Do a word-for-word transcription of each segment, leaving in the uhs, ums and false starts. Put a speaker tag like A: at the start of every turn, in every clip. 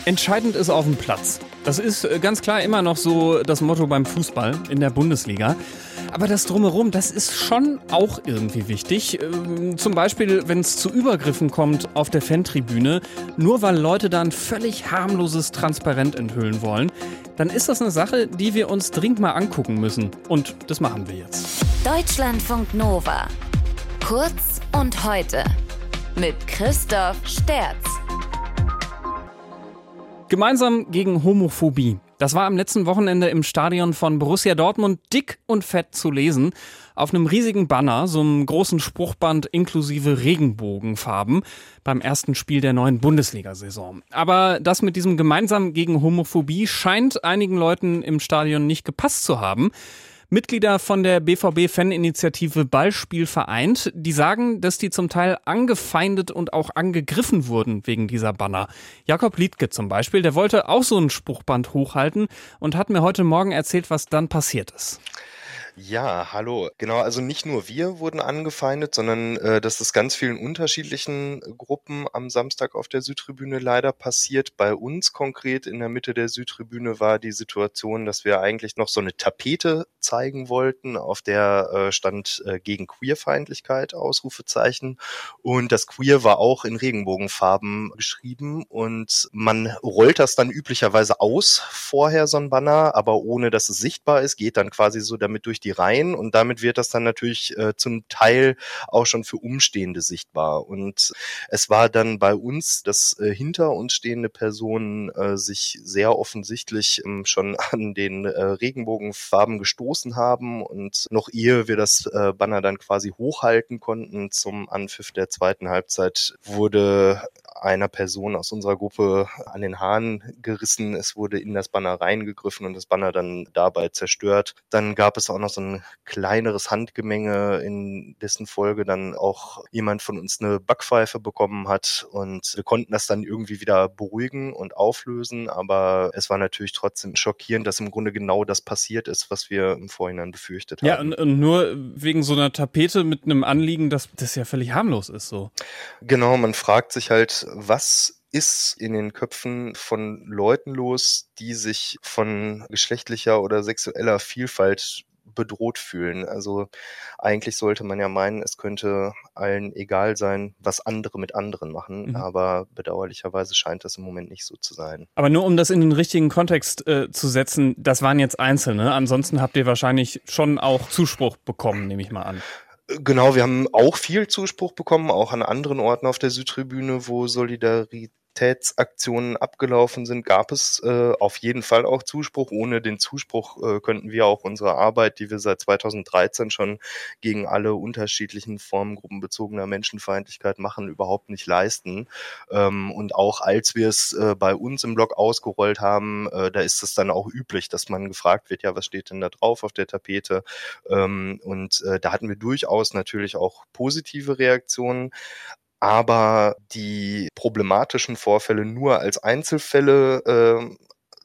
A: Entscheidend ist auf dem Platz. Das ist ganz klar immer noch so das Motto beim Fußball in der Bundesliga. Aber das Drumherum, das ist schon auch irgendwie wichtig. Zum Beispiel, wenn es zu Übergriffen kommt auf der Fantribüne, nur weil Leute da ein völlig harmloses Transparent enthüllen wollen, dann ist das eine Sache, die wir uns dringend mal angucken müssen. Und das machen wir jetzt.
B: Deutschlandfunk Nova. Kurz und heute. Mit Christoph Sterz.
A: Gemeinsam gegen Homophobie. Das war am letzten Wochenende im Stadion von Borussia Dortmund dick und fett zu lesen. Auf einem riesigen Banner, so einem großen Spruchband inklusive Regenbogenfarben beim ersten Spiel der neuen Bundesliga-Saison. Aber das mit diesem gemeinsam gegen Homophobie scheint einigen Leuten im Stadion nicht gepasst zu haben. Mitglieder von der B V B-Faninitiative Ballspiel vereint, die sagen, dass die zum Teil angefeindet und auch angegriffen wurden wegen dieser Banner. Jakob Liedtke zum Beispiel, der wollte auch so ein Spruchband hochhalten und hat mir heute Morgen erzählt, was dann passiert ist.
C: Ja, hallo. Genau, also nicht nur wir wurden angefeindet, sondern äh, das ist ganz vielen unterschiedlichen Gruppen am Samstag auf der Südtribüne leider passiert. Bei uns konkret in der Mitte der Südtribüne war die Situation, dass wir eigentlich noch so eine Tapete zeigen wollten, auf der äh, stand äh, gegen Queerfeindlichkeit, Ausrufezeichen. Und das Queer war auch in Regenbogenfarben geschrieben und man rollt das dann üblicherweise aus vorher, so ein Banner, aber ohne dass es sichtbar ist, geht dann quasi so damit durch die Reihen und damit wird das dann natürlich äh, zum Teil auch schon für Umstehende sichtbar. Und es war dann bei uns, dass äh, hinter uns stehende Personen äh, sich sehr offensichtlich ähm, schon an den äh, Regenbogenfarben gestoßen haben und noch ehe wir das äh, Banner dann quasi hochhalten konnten zum Anpfiff der zweiten Halbzeit, wurde einer Person aus unserer Gruppe an den Haaren gerissen. Es wurde in das Banner reingegriffen und das Banner dann dabei zerstört. Dann gab es auch noch so ein kleineres Handgemenge, in dessen Folge dann auch jemand von uns eine Backpfeife bekommen hat und wir konnten das dann irgendwie wieder beruhigen und auflösen, aber es war natürlich trotzdem schockierend, dass im Grunde genau das passiert ist, was wir im Vorhinein befürchtet haben.
A: Ja, und, und nur wegen so einer Tapete mit einem Anliegen, dass das ja völlig harmlos ist so.
C: Genau, man fragt sich halt, was ist in den Köpfen von Leuten los, die sich von geschlechtlicher oder sexueller Vielfalt bedroht fühlen. Also eigentlich sollte man ja meinen, es könnte allen egal sein, was andere mit anderen machen, mhm. aber bedauerlicherweise scheint das im Moment nicht so zu sein.
A: Aber nur um das in den richtigen Kontext äh, zu setzen, das waren jetzt Einzelne, ansonsten habt ihr wahrscheinlich schon auch Zuspruch bekommen, nehme ich mal an.
C: Genau, wir haben auch viel Zuspruch bekommen, auch an anderen Orten auf der Südtribüne, wo Solidaritätsaktionen abgelaufen sind, gab es äh, auf jeden Fall auch Zuspruch. Ohne den Zuspruch äh, könnten wir auch unsere Arbeit, die wir seit zweitausenddreizehn schon gegen alle unterschiedlichen Formen gruppenbezogener Menschenfeindlichkeit machen, überhaupt nicht leisten. Ähm, und auch als wir es äh, bei uns im Blog ausgerollt haben, äh, da ist es dann auch üblich, dass man gefragt wird, ja, was steht denn da drauf auf der Tapete? Ähm, und äh, da hatten wir durchaus natürlich auch positive Reaktionen. Aber die problematischen Vorfälle nur als Einzelfälle äh,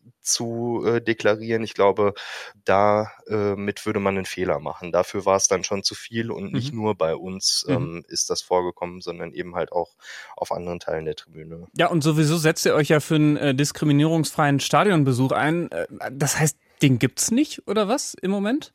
C: zu äh, deklarieren, ich glaube, damit äh, würde man einen Fehler machen. Dafür war es dann schon zu viel und nicht mhm. nur bei uns ähm, mhm. ist das vorgekommen, sondern eben halt auch auf anderen Teilen der Tribüne.
A: Ja, und sowieso setzt ihr euch ja für einen äh, diskriminierungsfreien Stadionbesuch ein. Äh, das heißt, den gibt's nicht, oder was, im Moment?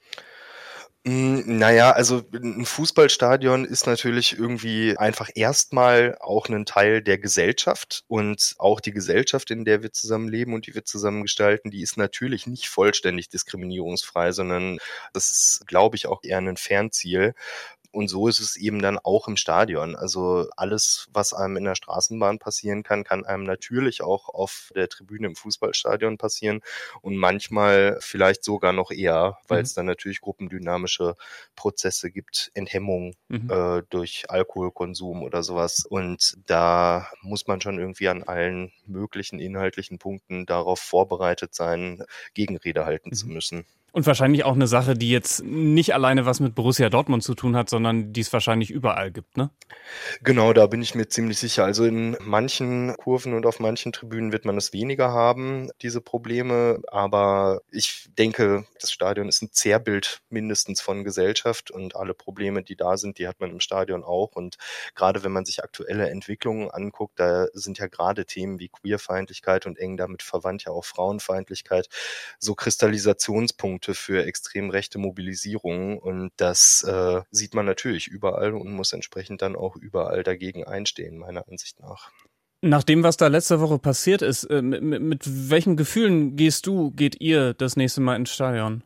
C: Naja, also ein Fußballstadion ist natürlich irgendwie einfach erstmal auch ein Teil der Gesellschaft und auch die Gesellschaft, in der wir zusammen leben und die wir zusammen gestalten, die ist natürlich nicht vollständig diskriminierungsfrei, sondern das ist, glaube ich, auch eher ein Fernziel. Und so ist es eben dann auch im Stadion. Also alles, was einem in der Straßenbahn passieren kann, kann einem natürlich auch auf der Tribüne im Fußballstadion passieren und manchmal vielleicht sogar noch eher, weil mhm. es dann natürlich gruppendynamische Prozesse gibt, Enthemmung mhm. äh, durch Alkoholkonsum oder sowas. Und da muss man schon irgendwie an allen möglichen inhaltlichen Punkten darauf vorbereitet sein, Gegenrede halten mhm. zu müssen.
A: Und wahrscheinlich auch eine Sache, die jetzt nicht alleine was mit Borussia Dortmund zu tun hat, sondern die es wahrscheinlich überall gibt, ne?
C: Genau, da bin ich mir ziemlich sicher. Also in manchen Kurven und auf manchen Tribünen wird man es weniger haben, diese Probleme. Aber ich denke, das Stadion ist ein Zerrbild mindestens von Gesellschaft und alle Probleme, die da sind, die hat man im Stadion auch. Und gerade wenn man sich aktuelle Entwicklungen anguckt, da sind ja gerade Themen wie Queerfeindlichkeit und eng damit verwandt ja auch Frauenfeindlichkeit so Kristallisationspunkte für extrem rechte Mobilisierung und das äh, sieht man natürlich überall und muss entsprechend dann auch überall dagegen einstehen, meiner Ansicht nach.
A: Nach dem, was da letzte Woche passiert ist, äh, mit, mit welchen Gefühlen gehst du, geht ihr das nächste Mal ins Stadion?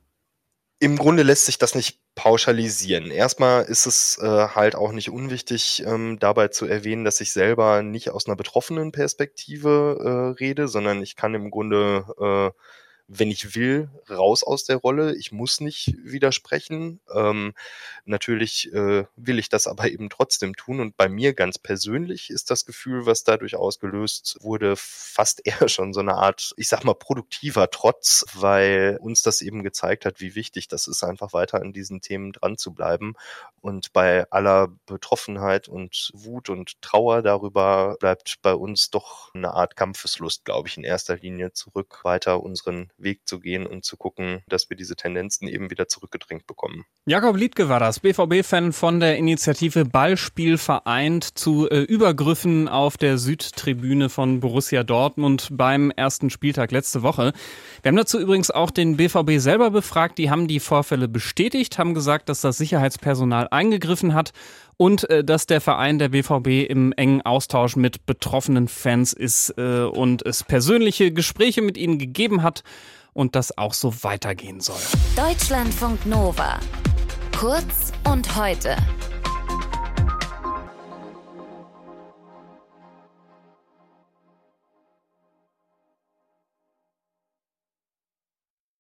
C: Im Grunde lässt sich das nicht pauschalisieren. Erstmal ist es äh, halt auch nicht unwichtig, ähm, dabei zu erwähnen, dass ich selber nicht aus einer betroffenen Perspektive äh, rede, sondern ich kann im Grunde äh, wenn ich will, raus aus der Rolle. Ich muss nicht widersprechen. Ähm, natürlich äh, will ich das aber eben trotzdem tun. Und bei mir ganz persönlich ist das Gefühl, was dadurch ausgelöst wurde, fast eher schon so eine Art, ich sag mal, produktiver Trotz, weil uns das eben gezeigt hat, wie wichtig das ist, einfach weiter an diesen Themen dran zu bleiben. Und bei aller Betroffenheit und Wut und Trauer darüber bleibt bei uns doch eine Art Kampfeslust, glaube ich, in erster Linie zurück, weiter unseren Weg zu gehen und zu gucken, dass wir diese Tendenzen eben wieder zurückgedrängt bekommen.
A: Jakob Liedtke war das, B V B-Fan von der Initiative Ballspiel vereint zu äh, Übergriffen auf der Südtribüne von Borussia Dortmund beim ersten Spieltag letzte Woche. Wir haben dazu übrigens auch den B V B selber befragt. Die haben die Vorfälle bestätigt, haben gesagt, dass das Sicherheitspersonal eingegriffen hat und äh, dass der Verein, der B V B, im engen Austausch mit betroffenen Fans ist äh, und es persönliche Gespräche mit ihnen gegeben hat und das auch so weitergehen soll.
B: Deutschlandfunk Nova. Kurz und heute.